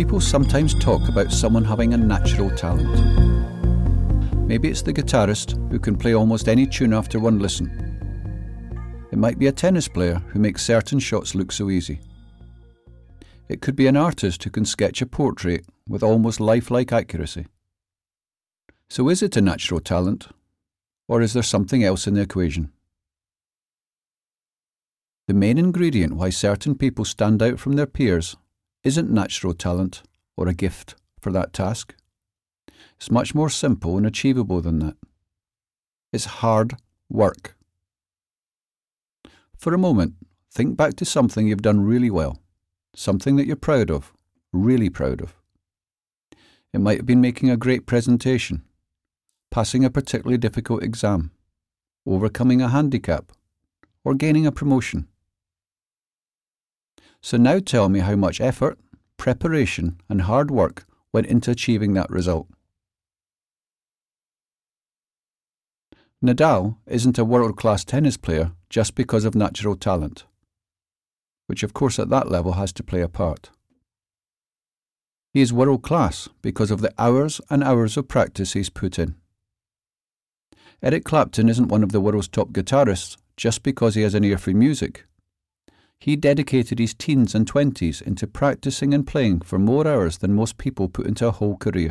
People sometimes talk about someone having a natural talent. Maybe it's the guitarist who can play almost any tune after one listen. It might be a tennis player who makes certain shots look so easy. It could be an artist who can sketch a portrait with almost lifelike accuracy. So is it a natural talent, or is there something else in the equation? The main ingredient why certain people stand out from their peers isn't natural talent or a gift for that task. It's much more simple and achievable than that. It's hard work. For a moment, think back to something you've done really well, something that you're proud of, really proud of. It might have been making a great presentation, passing a particularly difficult exam, overcoming a handicap, or gaining a promotion. So now tell me how much effort, preparation, and hard work went into achieving that result. Nadal isn't a world-class tennis player just because of natural talent, which of course at that level has to play a part. He is world-class because of the hours and hours of practice he's put in. Eric Clapton isn't one of the world's top guitarists just because he has an ear for music. He dedicated his teens and 20s into practicing and playing for more hours than most people put into a whole career.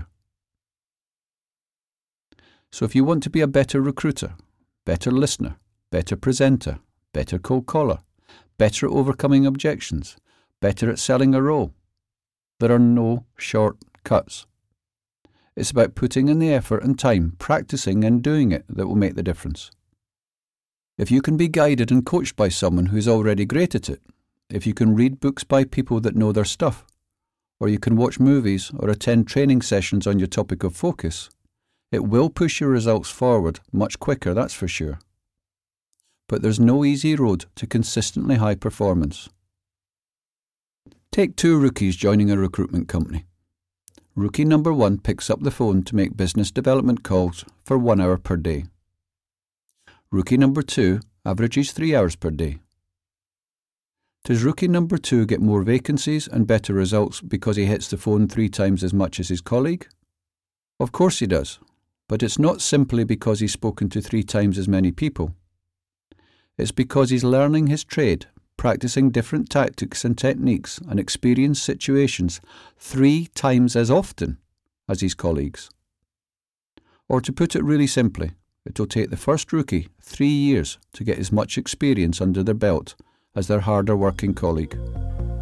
So if you want to be a better recruiter, better listener, better presenter, better cold caller, better at overcoming objections, better at selling a role, there are no shortcuts. It's about putting in the effort and time, practicing and doing it that will make the difference. If you can be guided and coached by someone who's already great at it, if you can read books by people that know their stuff, or you can watch movies or attend training sessions on your topic of focus, it will push your results forward much quicker, that's for sure. But there's no easy road to consistently high performance. Take two rookies joining a recruitment company. Rookie number 1 picks up the phone to make business development calls for 1 hour per day. Rookie number 2 averages 3 hours per day. Does rookie number 2 get more vacancies and better results because he hits the phone 3 times as much as his colleague? Of course he does, but it's not simply because he's spoken to 3 times as many people. It's because he's learning his trade, practicing different tactics and techniques and experienced situations 3 times as often as his colleagues. Or to put it really simply, it will take the first rookie 3 years to get as much experience under their belt as their harder working colleague.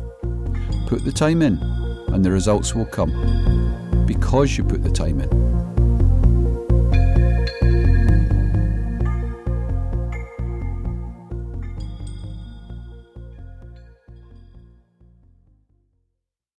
Put the time in and the results will come because you put the time in.